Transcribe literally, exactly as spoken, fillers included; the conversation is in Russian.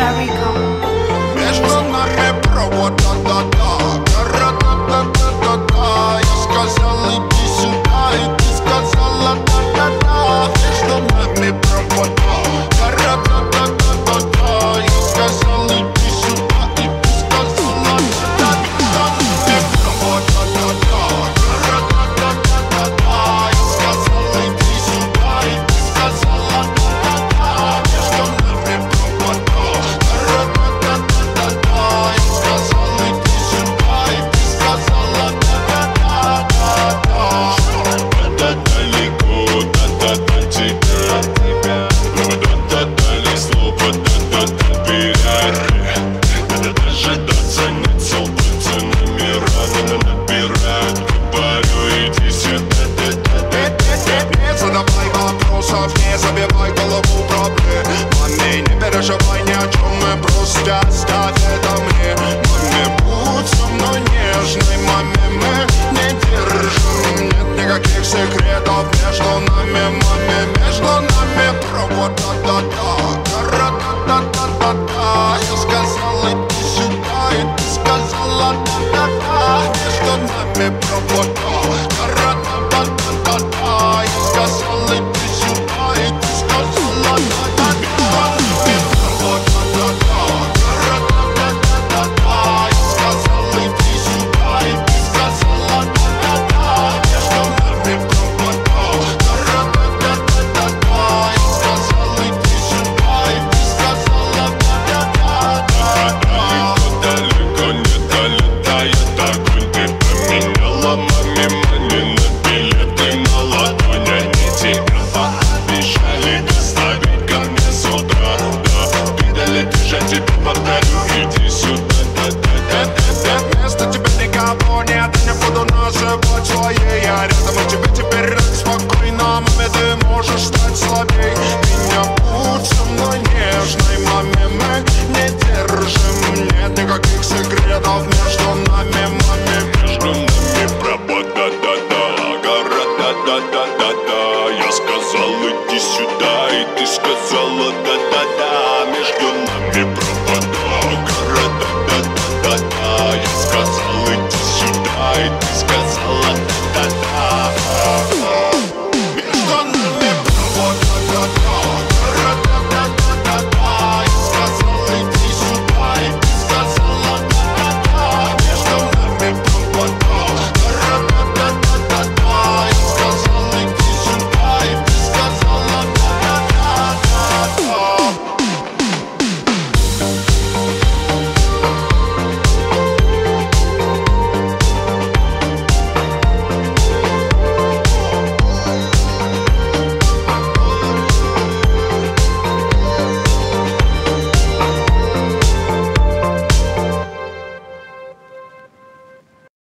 Между нами провода, да-да, гора-да-да-да-да-да. Я сказал, иди сюда, и ты сказала, да-да-да. Между нами провода, гора-да-да-да-да-да. Я сказал, иди сюда, и ты сказала, да-да-да. Провода, да-да, гора-да-да-да-да-да. Я сказал, иди сюда, и ты сказала, да-да-да. Между нами провода, гора-да-да-да-да-да. Я сказал, иди сюда, и ты сказала, да-да-да-да-да. Да-да далеко, да-да до тебя. Да-да дали слово, да-да доверяй. Надо дожидаться, нет сил, пальцы номера надо набирать. Говорю, иди сюда, да-да-да. Не задавай вопросов, не забивай голову проблемами. Не переживай ни о чем, мы просто оставь это